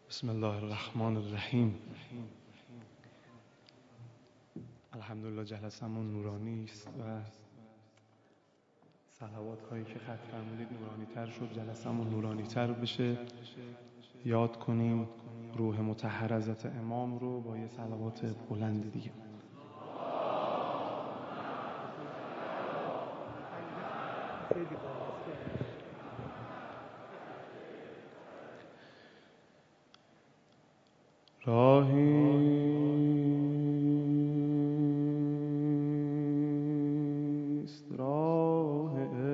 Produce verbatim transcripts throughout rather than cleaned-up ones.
بسم الله الرحمن الرحیم. الحمدلله جلسمون نورانی است و صلوات هایی که خط فرمودید نورانی تر شد، جلسمون نورانی تر بشه. یاد کنیم روح مطهر حضرت امام رو با یه صلوات بلند دیگه. راهیست راه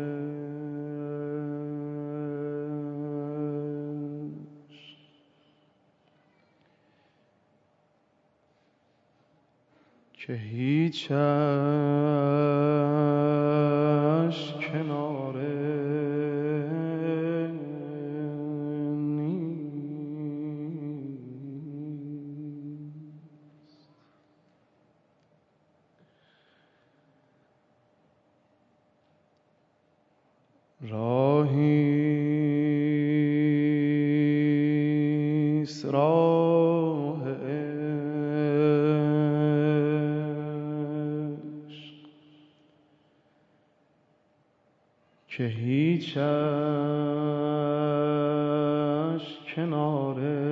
عشق که هیچش کناره راهیست راه عشق که هیچش کناره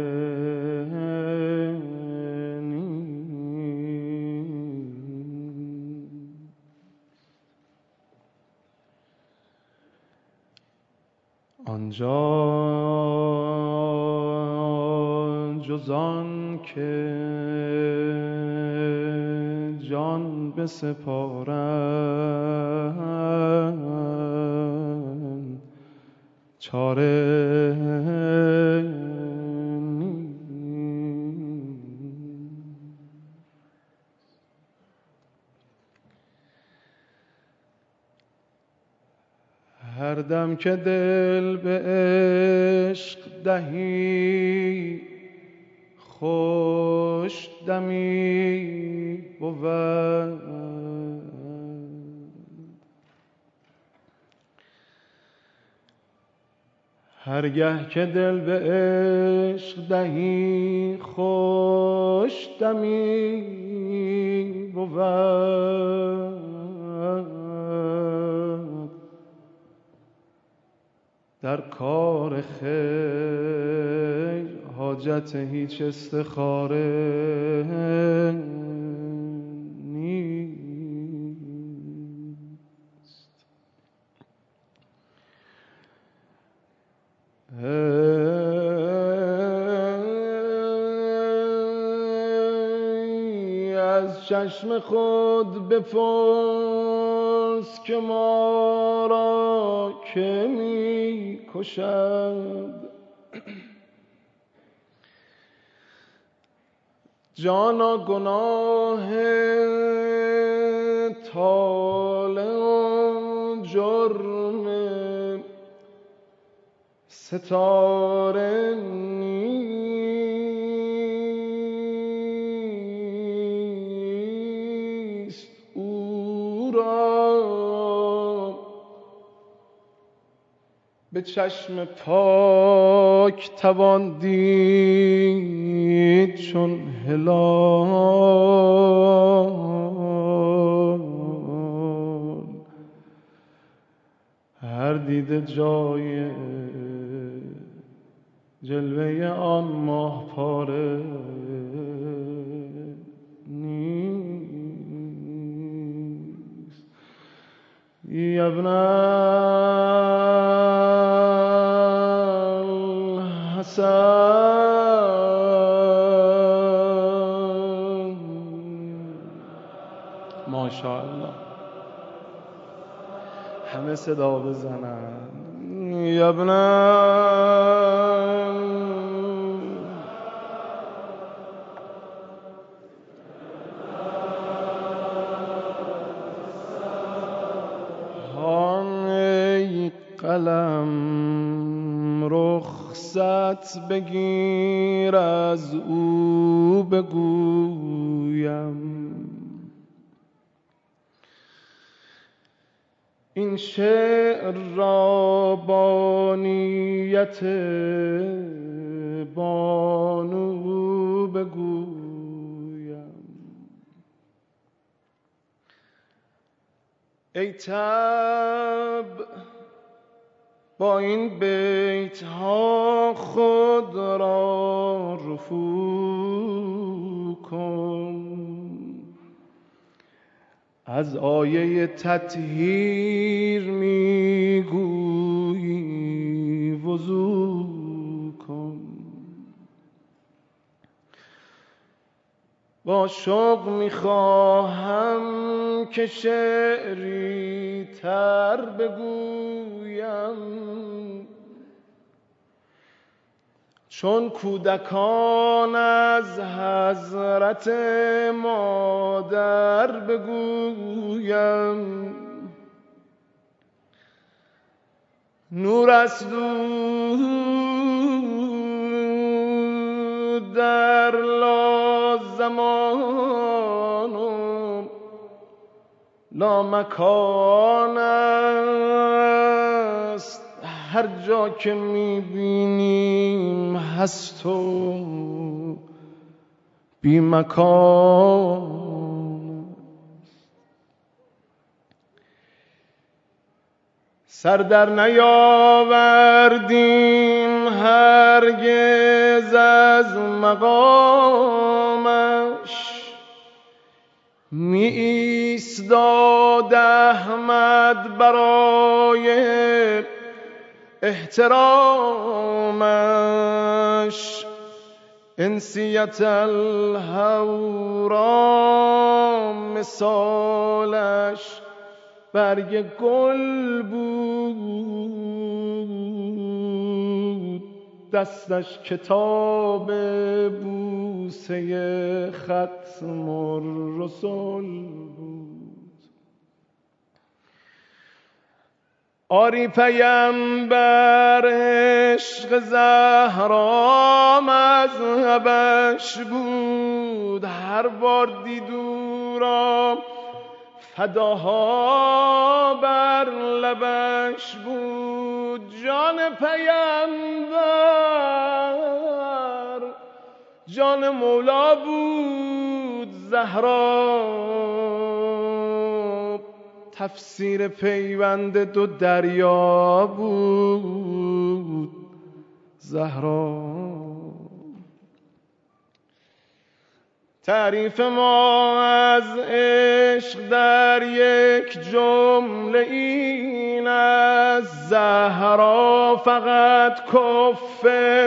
آنجا جز آن که جان بسپارند چاره نیست. هر دم که دل به عشق دهی خوش دمی بود. هرگه که دل به عشق دهی خوش دمی بود. در کار خیر حاجت هیچ استخاره نیست. ای از چشم خود بپرس که ما را که می کشد. جانا گناه طالع و جرم ستاره نیست. او را به چشم پاک توان دید چون هلال. هر دیده جای جلوه آن ماه پاره نیست. یا ابن الحسن ماشاءالله همه صدا بزنن. یا ابن هان ای قلم رخصت بگیر از او بگویم. این شعر را با نیت با ای طبع با این بیت ها خود را رفو کن، از آیه تطهیر میگویی وضو کن. با شوق میخواهم که شعری تر بگویم، چون کودکان از حضرت مادر بگویم. نور است دود در لازمان و لامکان است، هر جا که میبینیم هست و بی مکان. سر در نیاوردیم هرگز از مقامش، می ایستاد احمد برای احترامش. انسیت الهورا مثالش برگ گل بود، دستش کتاب بوسه ختم الرسل بود. آری پیمبر عشق زهرا مذهبش بود، هر بار دید او را فداها بر لبش بود. جان پیمبر جان مولا بود، زهرا تفسیر پیوند دو دریا بود، زهرا. تعریف ما از عشق در یک جمله این است، زهرا فقط کف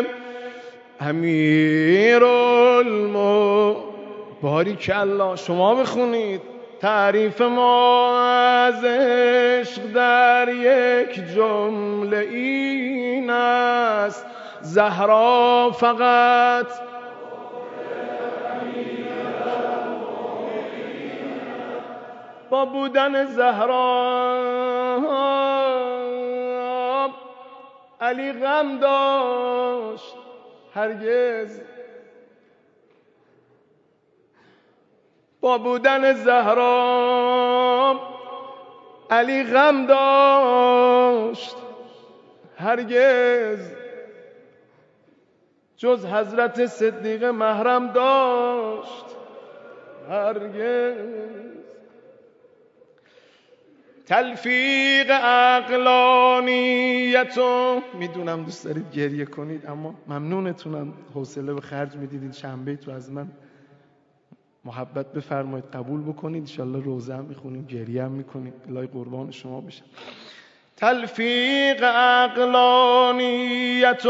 امیرالمؤمنین. باریکالله، شما بخونید. تعریف ما از عشق در یک جمله این است، زهرا فقط با بودن زهرا علی غم داشت هرگز، با بودن زهرا علی غم داشت هرگز، جز حضرت صدیق محرم داشت هرگز. تلفیق عقلانیتو، میدونم دوست دارید گریه کنید اما ممنونتونم، حوصله به خرج میدیدید. شنبه تو از من محبت بفرمایید قبول بکنید، انشالله روزه هم میخونیم گریه هم میکنید، الهی قربان شما بشم. تلفیق عقلانیت و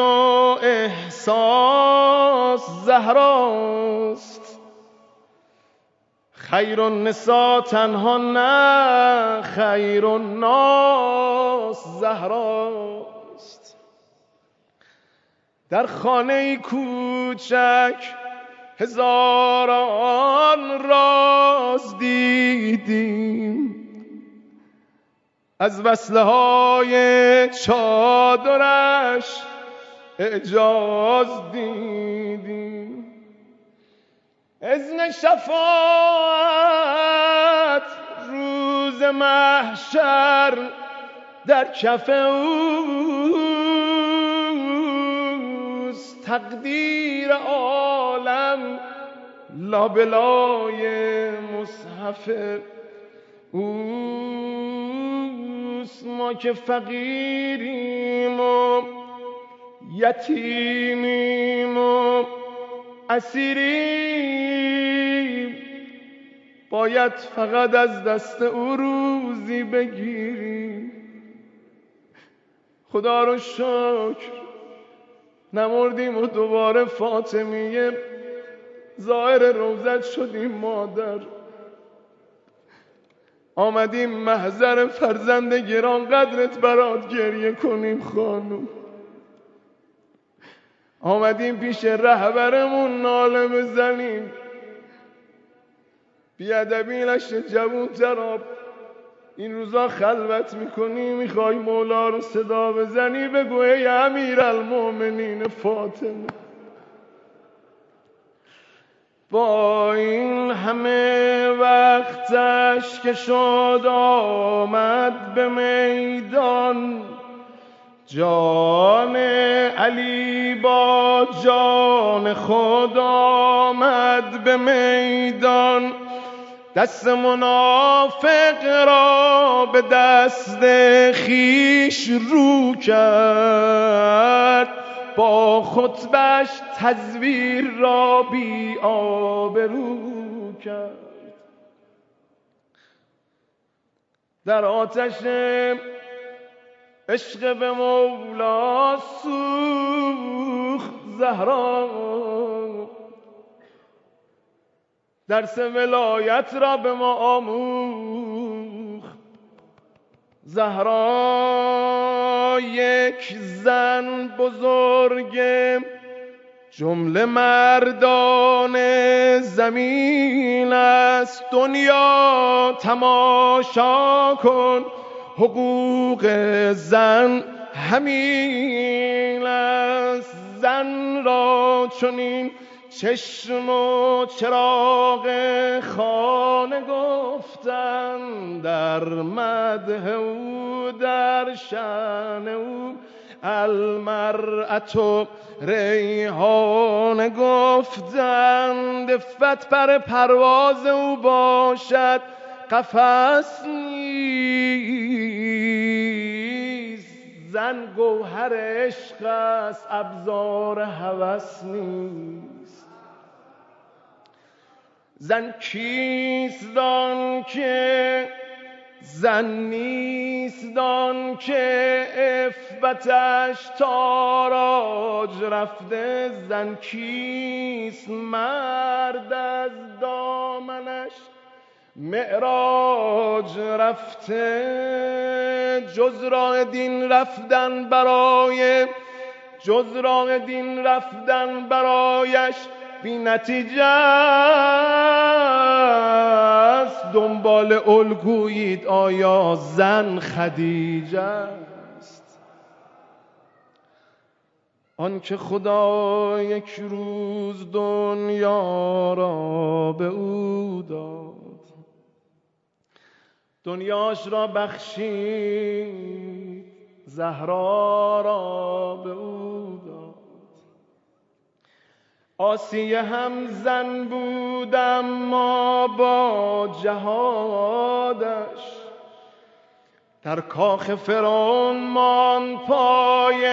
احساس زهراست، خیر النساء تنها نه، خیر الناس زهراست. در خانه کوچک هزاران راز دیدیم، از وصله های چادرش اعجاز دیدیم. اذن شفاعت روز محشر در کف اوست، تقدیر عالم لابلای مصحف اوست. دوست ما که فقیریم و یتیمیم و اسیریم، باید فقط از دست او روزی بگیریم. خدا رو شکر نمردیم و دوباره فاطمیه ظاهر روزت شدیم مادر. آمدیم محضر فرزند گران قدرت برات گریه کنیم خانوم. آمدیم پیش رهبرمون ناله بزنیم. بیادبی لشت جوون تراب این روزا خلوت میکنی، میخوای مولا رو صدا بزنی بگو ای امیرالمومنین فاطمه. با این همه وقتش که شد آمد به میدان، جان علی با جان خود آمد به میدان. دست منافق را به دست خیش رو کرد، با خطبش تزویر را بی آبرو کرد. در آتش عشق به مولا سوخت زهرا، درس ولایت را به ما آموخت زهرا. یک زن بزرگ جمله مردان زمین است، دنیا تماشا کن حقوق زن همین است. زن را چنین چشم و چراغ خانه گفتن، در مدح او در شأن او المرأة ریحانه گفتند. دفت پر پرواز او باشد قفس نیست، زن گوهر عشق است ابزار هوس نیست. زن کیست دان که زن نیست دان که عفتش تاراج رفته. زن کیست مرد از دامنش معراج رفته. جز راه دین رفتن برای جز راه دین رفتن برایش بی نتیجه است. دنبال الگویید آیا زن خدیجه است؟ آن که خدا یک روز دنیا را به او داد، دنیاش را بخشید زهرا را به او داد. آسیه هم زن بود اما با جهادش، در کاخ فرعون مان پای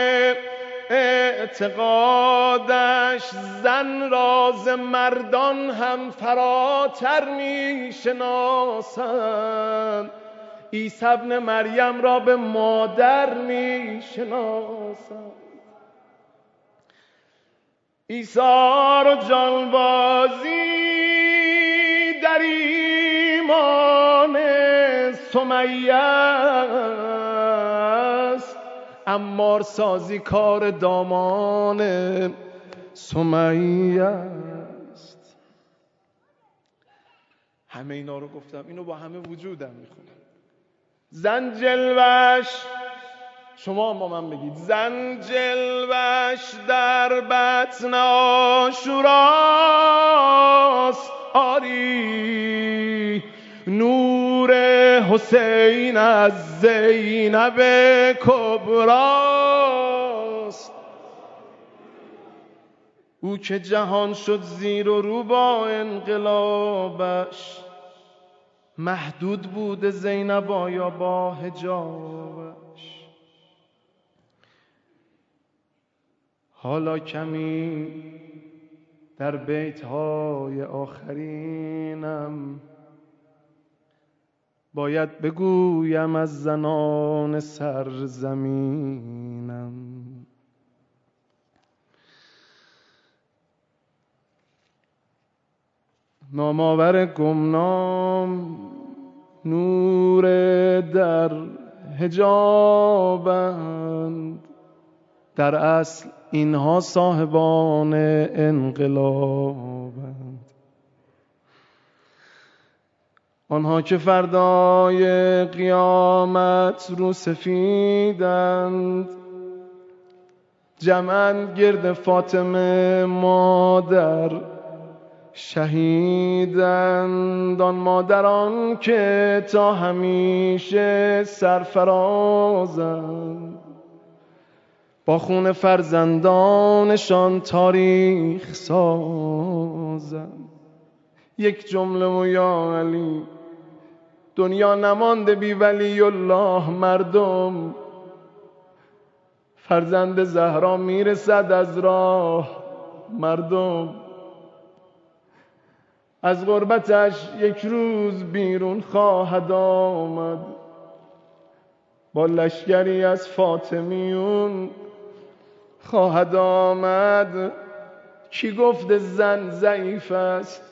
اعتقادش. زن راز مردان هم فراتر می شناسند، عیسی ابن مریم را به مادر می شناسند. عیسی رو جانبازی در ایمان سمیه است، عمار سازی کار دامان سمیه است. همه اینا رو گفتم، اینو با همه وجودم میخونم. زن جلوش، شما با من بگید، زن جلوش در بطن عاشوراست. آری نور حسین از زینب کبراست. او که جهان شد زیر و رو با انقلابش، محدود بود زینب آیا با حجابش، حالا کمی در بیت‌های آخرینم باید بگویم از زنان سرزمینم. نامآور گمنام نور در حجابند، در اصل اینها صاحبان انقلابند. آنها که فردای قیامت رو سفیدند، جمعاً گرد فاطمه مادر شهیدند. آن مادران که تا همیشه سرفرازند، با خون فرزندانشان تاریخ سازند. یک جمله و یا علی، دنیا نمانده بی ولی الله مردم. فرزند زهرا میرسد از راه مردم، از غربتش یک روز بیرون خواهد آمد، با لشکری از فاطمیون خواهد آمد. کی گفت زن ضعیف است؟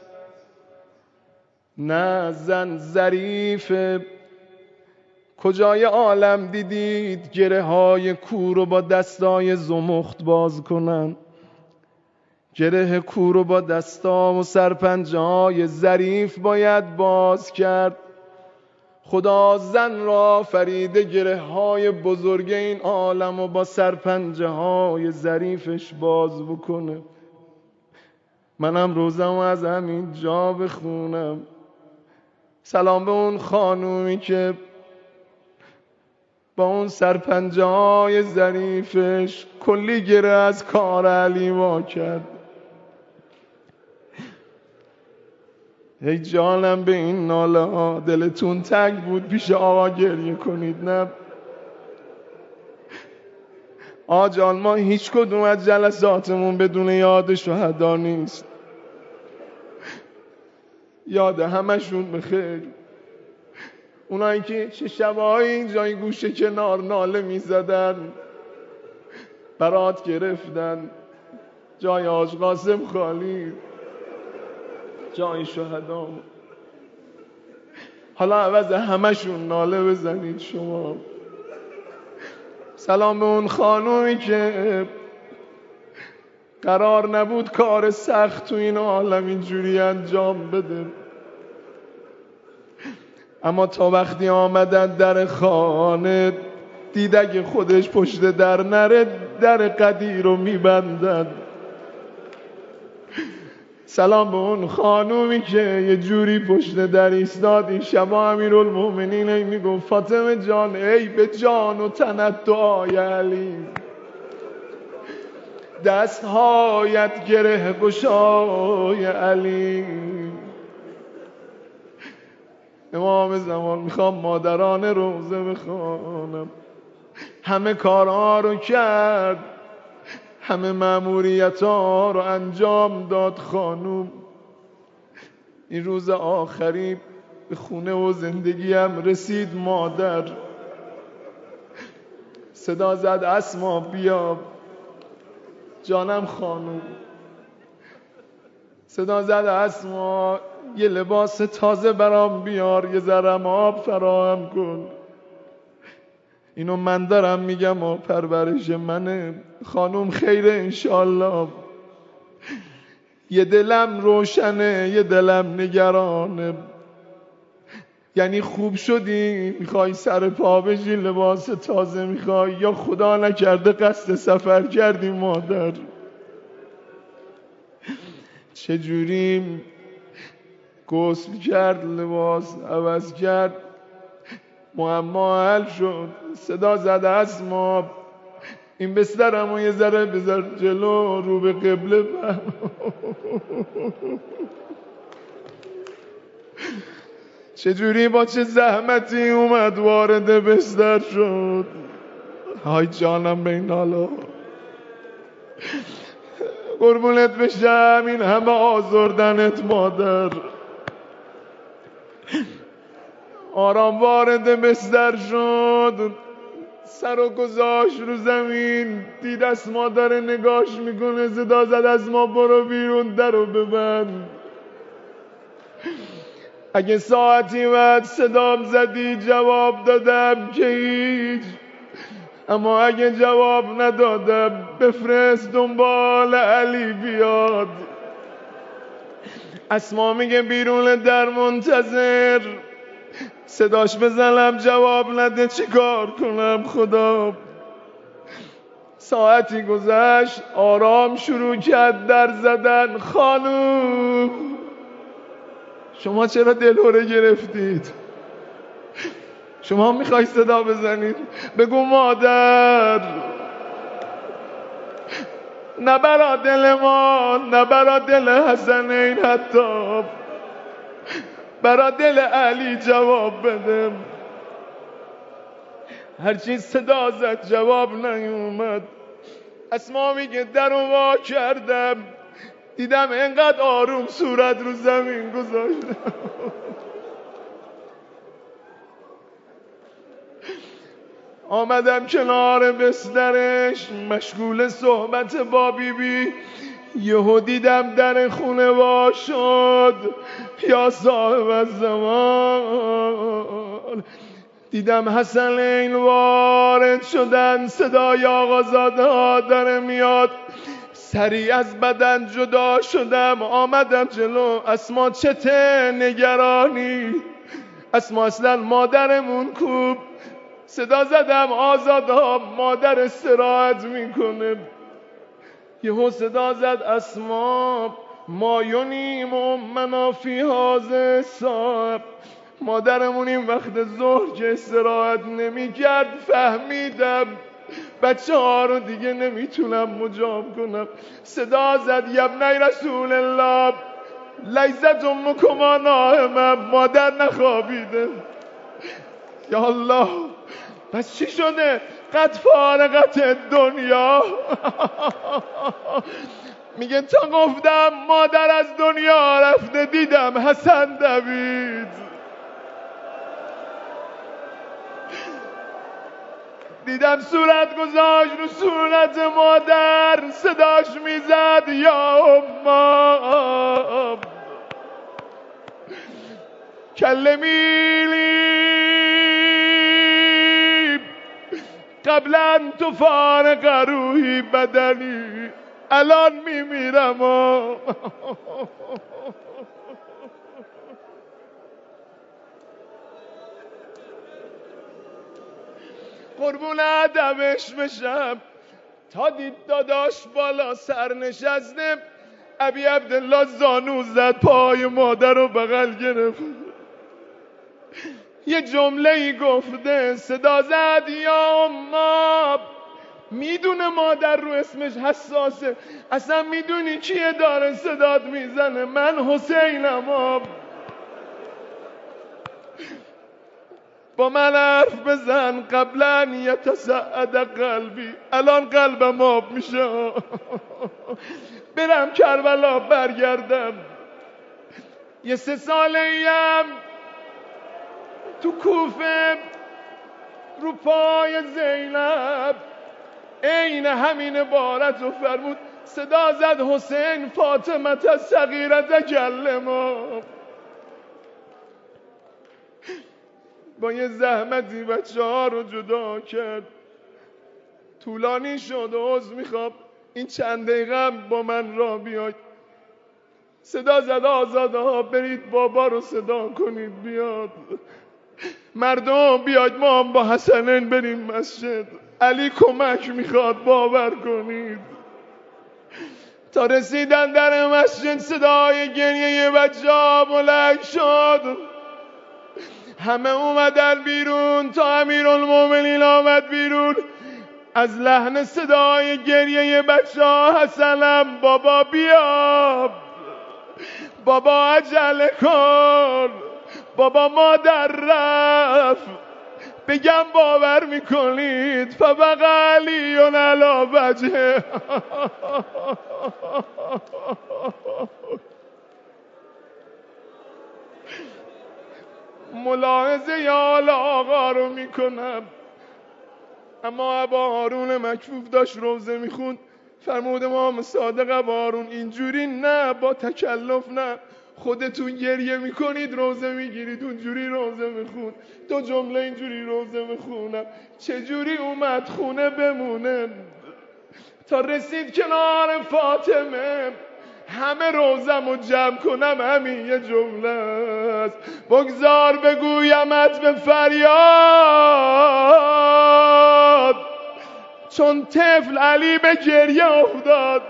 نه، زن ظریفه. کجای عالم دیدید گره های کور رو با دستای زمخت باز کنن؟ گره کور رو با دستا و سرپنجه های ظریف باید باز کرد. خدا زن را فریده گره های بزرگ این عالم و با سرپنجه های ظریفش باز بکنه. منم روزم از همین جا بخونم. سلام به اون خانومی که با اون سرپنجه های ظریفش کلی گره از کار علی وا کرد. ای جانم به این ناله ها دلتون تنگ بود پیش آقا گریه کنید؟ نه آقا جان، ما هیچ کدوم از جلساتمون بدون یاد شهدا نیست. یاد همشون بخیر. اونایی که چه شبایی اینجای گوشه کنار ناله میزدن، برات گرفتن، جای حاج قاسم خالی، جای شهدا. حالا عوض همشون ناله بزنید شما. سلام به اون خانومی که قرار نبود کار سخت تو این عالم اینجوری انجام بده، اما تا وقتی آمدن در خانه دید اگه خودش پشت در نره در قدیر رو میبندن. سلام به اون خانومی که یه جوری پشت در ایستاد. این شبا امیرالمومنین ای میگفت فاطمه جان ای به جان و تنت دعای علی، دستهایت گره گشای علی. امام زمان میخوام مادران روزه بخوانم. همه کارها رو کرد، همه مأموریت ها رو انجام داد خانوم. این روز آخری به خونه و زندگیم رسید مادر. صدا زد اسما بیا. جانم خانوم. صدا زد اسما یه لباس تازه برام بیار، یه ذرم آب فراهم کن. اینو من دارم میگم و پرورش منه. خانوم خیره انشالله. یه دلم روشنه یه دلم نگرانه. یعنی خوب شدی میخوای سر پا بشی لباس تازه میخوای، یا خدا نکرده قصد سفر کردی مادر؟ چجوری غسل کرد، لباس عوض کرد، معما حل شد. صدا زده اسما این بسترمو یه ذره بذار جلو، رو به قبله فهم. چجوری با چه زحمتی اومد وارد بستر شد. های جانم به این حالا قربونت بشم، این همه آزردنت مادر. آرام وارد بستر شد، سر و گذاشت رو زمین، دید اسما داره نگاش میکنه، صدا زد اسما برو بیرون، در رو ببند. اگه ساعتی بعد صدام زدی جواب دادم که هیچ، اما اگه جواب ندادم بفرست دنبال علی بیاد. اسما میگه بیرون در منتظر، صداش بزنم جواب نده چیکار کنم خدا. ساعتی گذشت، آرام شروع کرد در زدن. خانوم شما چرا دلهره گرفتید؟ شما میخوای صدا بزنید؟ بگو مادر. نه برا دل ما، نه برا دل حسنین، حتی برا دل علی جواب بده. هرچی صدا زد جواب نیومد. اسما میگه در رو وا کردم، دیدم انقدر آروم صورت رو زمین گذاشتم. آمدم کنار بسترش مشغول صحبت با بی بی. یهو دیدم در خونه وا شد. یا صاحب الزمان، دیدم حسنین وارد شدن، صدای آقازاده ها داره میاد. سریع از بدن جدا شدم، آمدم جلو. اسما چته نگرانی؟ اسما اصلا مادرمون کوب. صدا زدم آزاده ها، مادر استراحت میکنه. یهو صدا زد اسما ما یونیم امنا فی هذا صاحب. مادرمون این وقت ظهر که استراحت نمی کرد. فهمیدم بچه ها رو دیگه نمیتونم مجاب کنم. صدا زد یبنی رسول الله لیزت امکما نائمه، مادر نخوابیده. یا الله پس چی شده؟ قد فارقت دنیا. میگه تا گفتم مادر از دنیا رفته، دیدم حسن دوید. دیدم صورت گذاشت رو صورت مادر، صداش میزد یا اما کلمیلی قبل ان تفارق روحی بدنی، الان میمیرم. قربون ادبش بشم. تا دید داداش بالا سر نشسته، ابی عبدالله زانو زد، پای مادر رو بغل گرفت. یه جمله ای گفته، صدا زد یا اما. میدونه مادر رو اسمش حساسه، اصلا میدونی کیه داره صدات میزنه؟ من حسینم. با من حرف بزن قبلا یتسعد قلبی، الان قلبم آب میشه. برم کربلا برگردم. یه سه ساله ایم تو کوفه رو پای زینب، عین همین عبارت رو فرمود. صدا زد حسین فاطمه صغیرت کلما. با یه زحمتی بچه ها رو جدا کرد. طولانی شد و عذر میخوام، این چند دقیقه با من را بیاید. صدا زد آزاده ها برید بابا رو صدا کنید بیاد. مردم بیاید ما هم با حسنین بریم مسجد، علی کمک میخواد باور کنید. تا رسیدن در مسجد صدای گریه بچه ها بلند شد. همه اومدن بیرون تا امیرالمومنین آمد بیرون. از لحن صدای گریه بچه ها حسنم بابا بیا، بابا عجله کن، بابا مادر رفت، بگم باور میکنید فبقى علیون علی وجهه. ملاحظه یال آقا رو میکنم، اما ابا هارون مکفوف داشت روزه میخوند، فرمود امام صادق ابا هارون اینجوری نه، با تکلف نه، خودتون گریه میکنید روزه میگیرید، اونجوری روزه میخون. دو جمله اینجوری روزه میخونم، چجوری اومد خونه بمونه تا رسید کنار فاطمه، همه روزم رو جمع کنم همین یه جمله است، بگذار بگویمت به فریاد، چون طفل علی به گریه افتاد.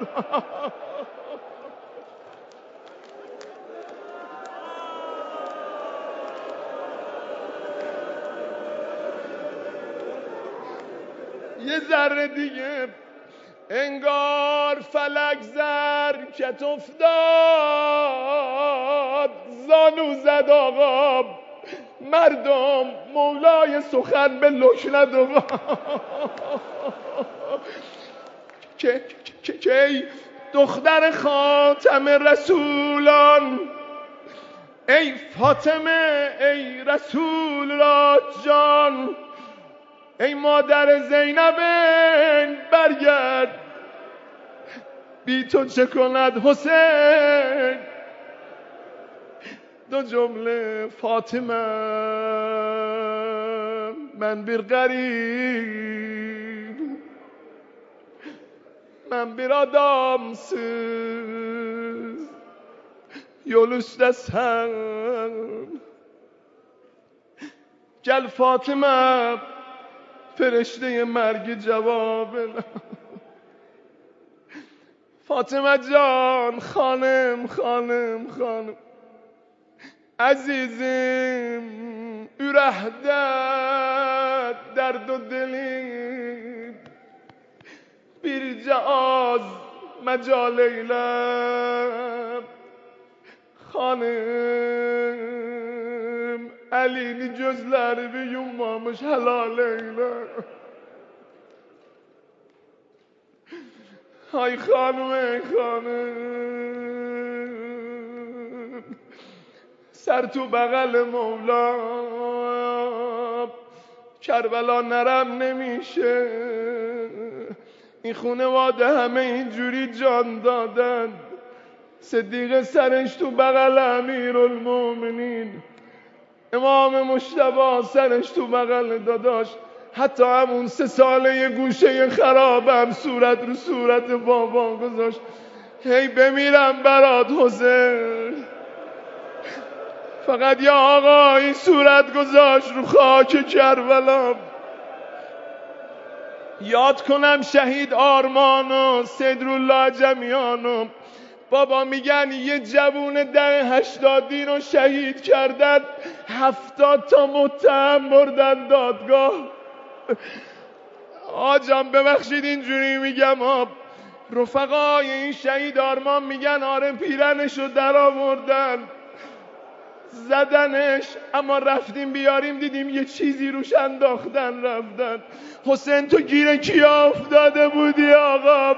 یه ذره دیگه انگار فلک زرکت افتاد، زانو زد آقا مردم مولای سخن به لکنت و که که دختر خاتم رسولان، ای فاطمه ای رسول را جان، ای مادر زینب برگرد، بی تو چه کند حسین. دو جمله فاطمه من bir garip, ben bir adamsız yol üstesem, gel فاطمه فرشته مرگ جواب. فاطمه جان خانم خانم خانم عزیزم، ürəkdə درد و دلی bircə az مجال eyləm. Xanım əlini gözlərimi yummamış helal eyle. Ay xanım ey xanım, سر تو بغل مولا، کربلا نرم نمیشه، این خانواده همه اینجوری جان دادن، صدیق سرش تو بغل امیرالمومنین، امام مجتبی سرش تو بغل داداش، حتی همون سه ساله یه گوشه خرابم صورت رو صورت بابا گذاشت. هی بمیرم برات حسین، فقط یا آقا این صورت گذاشت رو خاک کربلا. یاد کنم شهید آرمانو صدرالله جمیانو، بابا میگن یه جوون ده هشتادین رو شهید کردن، هفتاد تا متهم بردن دادگاه. آجام ببخشید اینجوری میگم آب، رفقای این شهید آرمان میگن آره پیرنشو در آوردن زدنش، اما رفتیم بیاریم دیدیم یه چیزی روش انداختن رفتن. حسین تو گیر کیا افتاده بودی آقا؟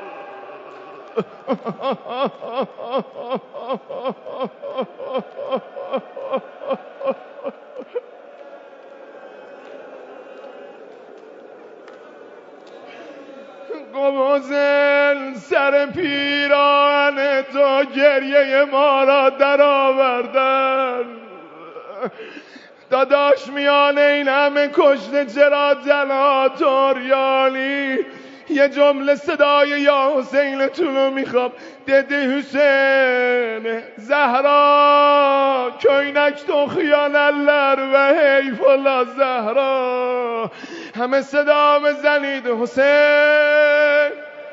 گوزن سر پیران تو گریه ما را در آوردن، داداش میان این همه کشته چرا تنها توریانی؟ یه جمله صدای یا حسین تو میخوام، دده حسین زهرا köynek توخیانلر و حیفلا زهرا، همه صدا بزنید حسین.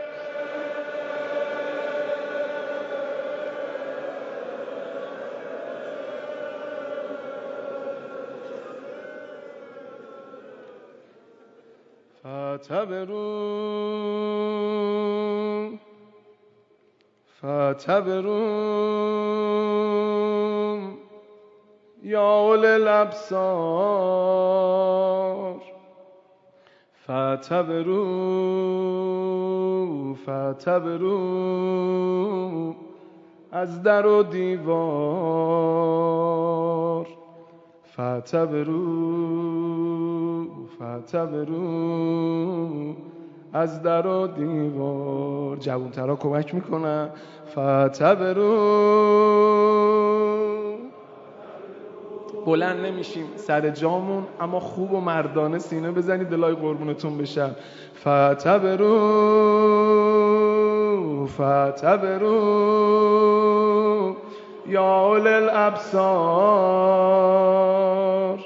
فاعتبروا فاعتبروا یا اولی الابصار فاعتبروا فاعتبروا از در و دیوار فاعتبروا فاعتبروا از در و دیوار. جوان‌ترا کمک میکنن. فاعتبروا بلند نمیشیم سر جامون، اما خوب و مردانه سینه بزنید دلای قربونتون بشم. فاعتبروا فاعتبروا یا اولی الابصار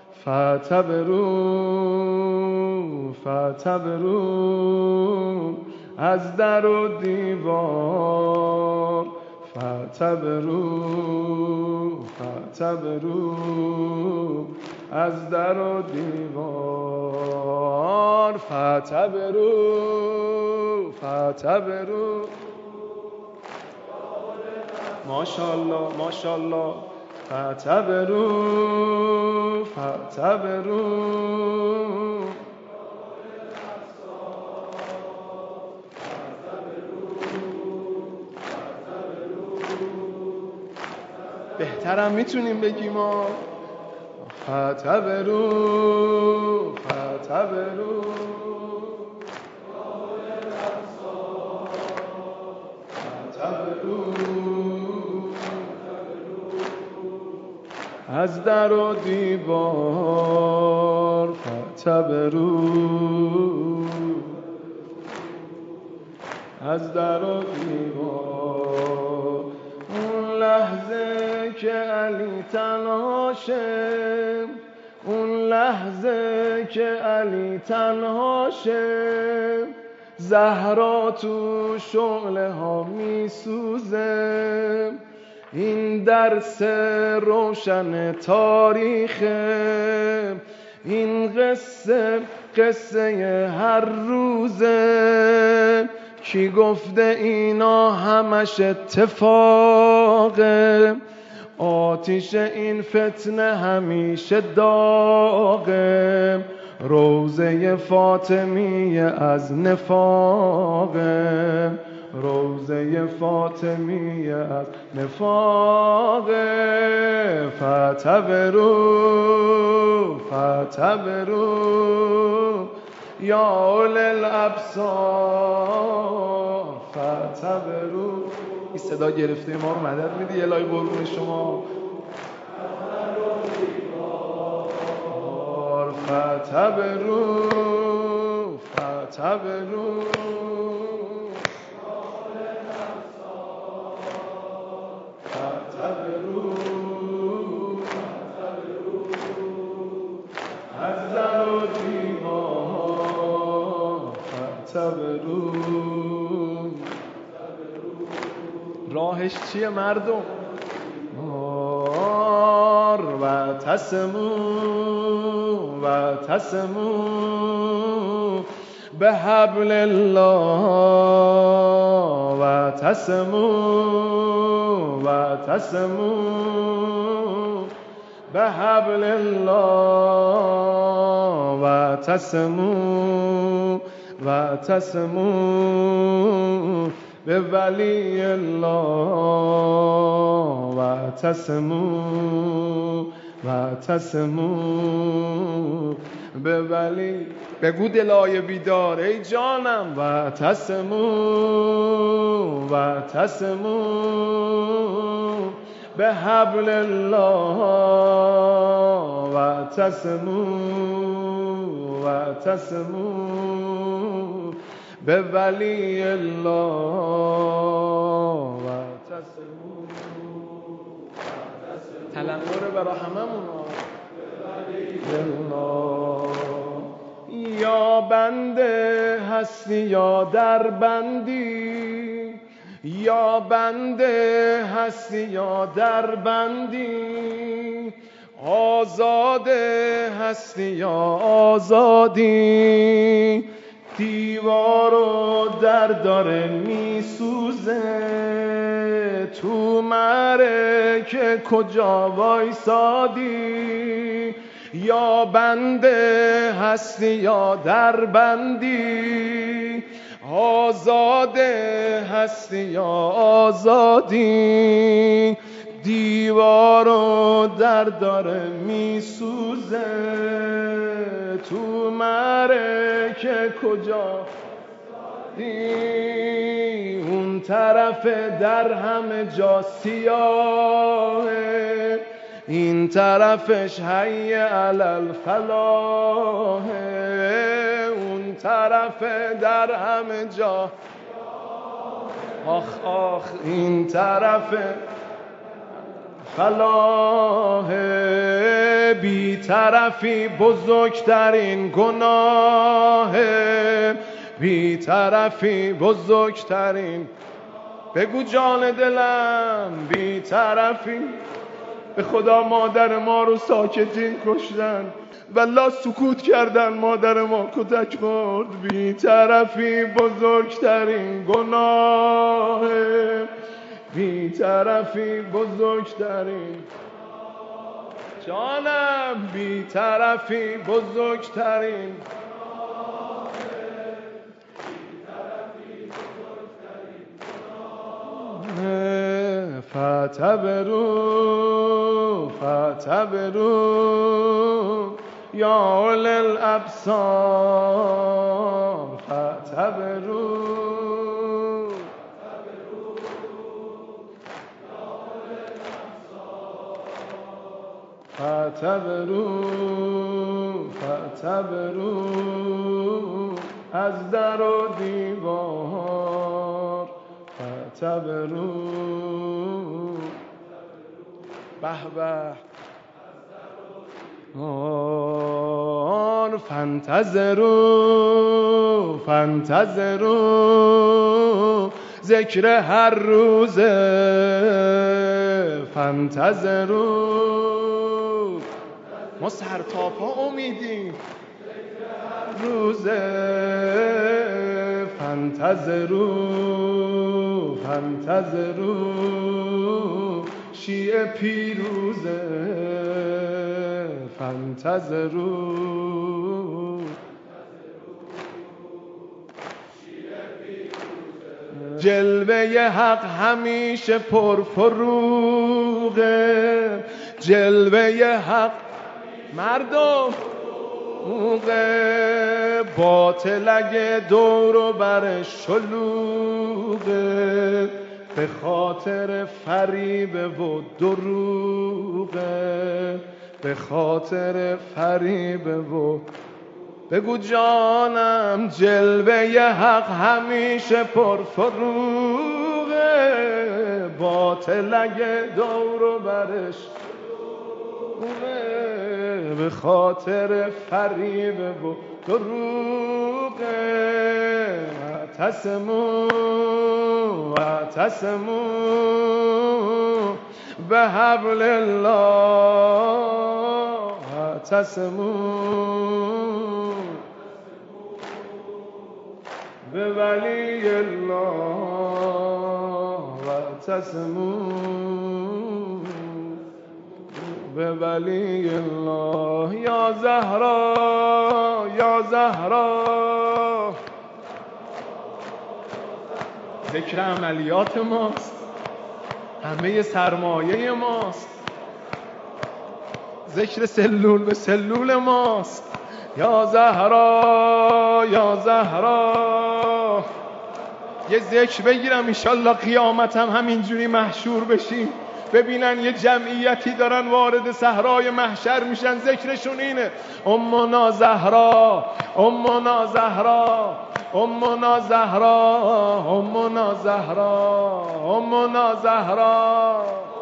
فاعتبروا فاعتبروا از در و دیوار فاعتبروا فاعتبروا از در و دیوار فاعتبروا فاعتبروا. ماشاءالله ماشاءالله. فاعتبروا فاعتبروا بهترم میتونیم بگیم ما. فاعتبروا فاعتبروا از در و دیوار فاعتبروا از در و دیوار. اون لحظه که علی تنهاشه، اون لحظه که علی تنهاشه، زهرا تو شعله ها میسوزه. این درس روشن تاریخه، این قصه قصه هر روزه. کی گفته اینا همش اتفاقه؟ آتیش این فتنه همیشه داغه. روزه فاطمیه از نفاقه، روزه فاطمیه از نفاقه. فاعتبروا فاعتبروا یا اولی الابصار فاعتبروا. این صدا گرفته ما رو مدد میدی الهی قربون شما. فاعتبروا فاعتبروا از در و دیوار فاعتبروا. راهش چیه مردم؟ و تسمو و تسمو به حبل الله و تسمو و تسمو به حبل الله و تسمو و تسمو به ولی الله و تسمو و تسمو به ولی. بگو دلای بیدار ای جانم. و تسمو و تسمو به حبل الله و تسمو و تسمو به ولی الله و تسمو. تلنگر برای هممون. یا بنده هستی یا در بندی، یا بنده هستی یا در بندی، آزاده هستی یا آزادی. دیوار و در داره میسوزه، تو معرکه کجا وایسادی؟ یا بنده هستی یا در بندی، آزاده هستی یا آزادی؟ دیوار و در داره میسوزه، تو معرکه کجا دی؟ اون طرف در همه جا سیاهه، این طرفش حی علی الفلاحه. اون طرف در همه جا آخ آخ، این طرف فلاحه. بی طرفی بزرگترین گناهه، بی طرفی بزرگترین، بگو جان دلم، بی طرفی. به خدا مادر ما رو ساکتین کشتن، والله سکوت کردن، مادر ما کتک خورد. بی طرفی بزرگترین گناهه، بی طرفی بزرگترین جانم، بی طرفی بزرگترین فتبرو فتبرو یا اول الابصار، فتبرو فتبرو فتبرو از در و دیوار، فتبرو به به آن فانتظروا فانتظروا ذکر هر روزه، فانتظروا ما سرتا پا امیدیم روزه، فانتظروا فانتظروا شیعه پیروزه، فانتظروا جلوه حق همیشه پرفروغه، جلوه حق مردم موقع، باطل اگه دور و برش شلوغه، به خاطر فریب و دروغه، به خاطر فریب و بگو جانم، جلوه حق همیشه پرفروغه، باطل اگه دور و برش به خاطر فریب و دروغه. اعتصموا اعتصموا به حبل الله، اعتصموا به ولی الله، اعتصموا به ولی الله. یا زهرا یا زهرا، ذکر عملیات ماست، همه سرمایه ماست، ذکر سلول به سلول ماست. یا زهرا یا زهرا، یه ذکر بگیرم انشالله قیامت هم همینجوری محشور بشیم، ببینن یه جمعیتی دارن وارد صحرای محشر میشن، ذکرشون اینه: امنا زهرا امنا زهرا امنا زهرا امنا زهرا امنا زهرا.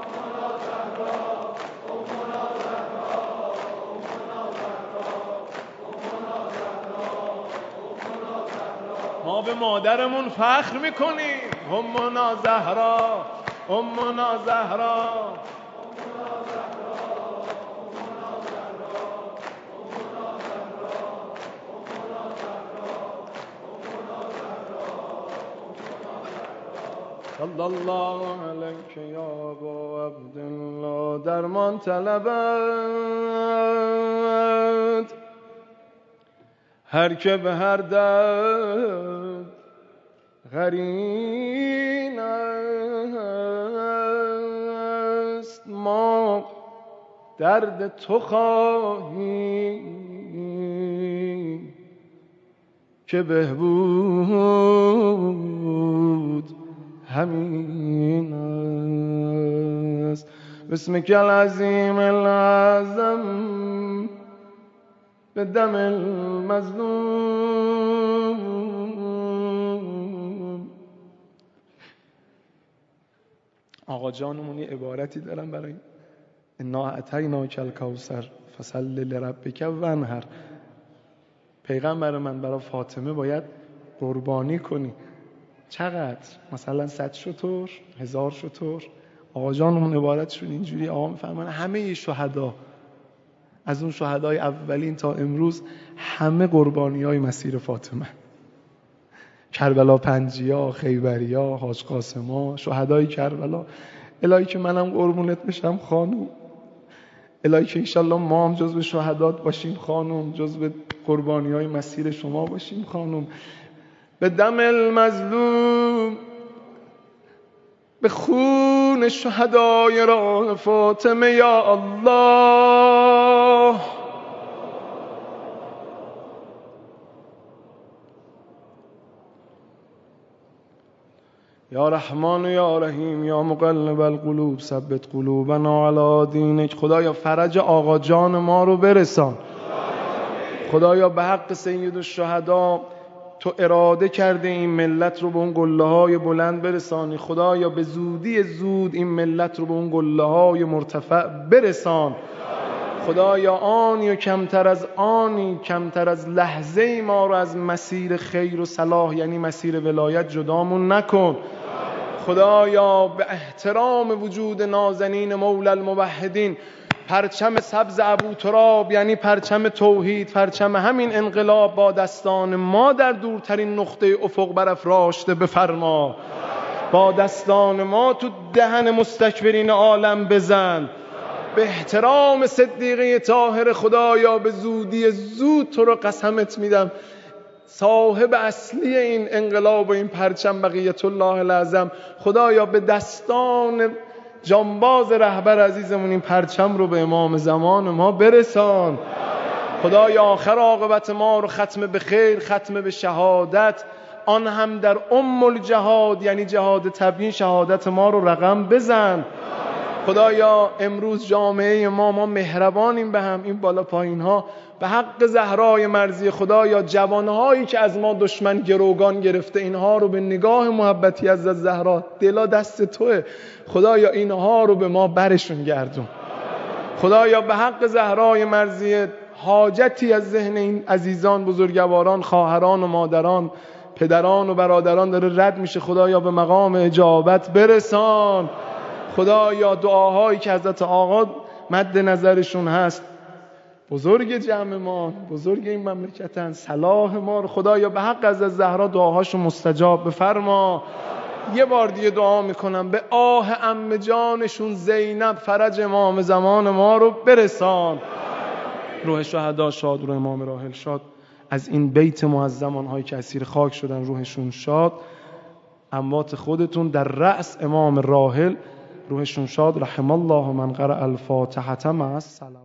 ما به مادرمون فخر میکنیم، امنا زهرا امنا زهرا. صلی الله علیک یا ابا عبدالله. درمان طلبد هر که به هر درد قرین است، ما درد تو خواهیم که بهبود همین است. بسمک العظیم العظم به دم المظلوم. آقا جانمون یه عبارتی دارن برای انا اعطیناک الکوثر فصل لربک وانحر. پیغمبر من برای فاطمه باید قربانی کنی. چقدر؟ مثلا صد شتر، هزار شتر. آقا جانمون عبارتشون اینجوری، آقا میفرمان همه شهدا از اون شهدای اولین تا امروز همه قربانی های مسیر فاطمه، کربلا پنجیا، خیبریا، حاج قاسما، شهدای کربلا. الهی که منم قربونت بشم خانوم، الهی که انشالله ما هم جزو شهدات باشیم خانوم، جزو قربانی های مسیر شما باشیم خانوم. به دم المظلوم، به خون شهدای راه فاطمه یا الله. یا رحمان یا رحیم یا مقلب القلوب ثبت قلوبنا علی دینک. خدایا فرج آقا جان ما رو برسان. خدایا به حق سید الشهدا تو اراده کرده این ملت رو به اون قله های بلند برسانی. خدایا به زودی زود این ملت رو به اون قله های مرتفع برسان. خدایا آنی و کمتر از آنی، کمتر از لحظه ما رو از مسیر خیر و صلاح یعنی مسیر ولایت جدامون نکن. خدایا به احترام وجود نازنین مولا الموحدین، پرچم سبز ابو تراب یعنی پرچم توحید، پرچم همین انقلاب با دستان ما در دورترین نقطه افق برافراشته بفرما. با دستان ما تو دهن مستکبرین عالم بزن. به احترام صدیقه طاهر خدایا به زودی زود تو رو قسمت میدم صاحب اصلی این انقلاب و این پرچم بقیت الله الاعظم، خدایا به دستان جانباز رهبر عزیزمون این پرچم رو به امام زمان ما برسان. خدایا آخر عاقبت ما رو ختم به خیر، ختم به شهادت، آن هم در ام الجهاد یعنی جهاد تبیین، شهادت ما رو رقم بزن. خدایا امروز جامعه ما ما مهربانیم به هم، این بالا پایین ها به حق زهرای مرضی خدایا جوانهایی که از ما دشمن گروگان گرفته اینها رو به نگاه محبتی از زهرا، دلا دست توه خدایا اینها رو به ما برشون گردون. خدایا به حق زهرای مرضی حاجتی از ذهن این عزیزان، بزرگواران، خواهران و مادران، پدران و برادران داره رد میشه، خدایا به مقام اجابت برسان. خدایا دعاهایی که حضرت آقا مد نظرشون هست، بزرگ جمع ما، بزرگ این مملکتن، صلاح ما رو خدایا به حق از زهرا دعاهاشو مستجاب بفرما. یه بار دیگه دعا میکنم به آه عمه جانشون زینب فرج امام زمان ما رو برسان. روح شهدا شاد، روح امام راحل شاد، از این بیت معظم آنهایی که اسیر خاک شدن روحشون شاد. اموات خودتون در رأس امام راحل روحشون شاد. رحم الله من قرأ الفاتحة مع السلام.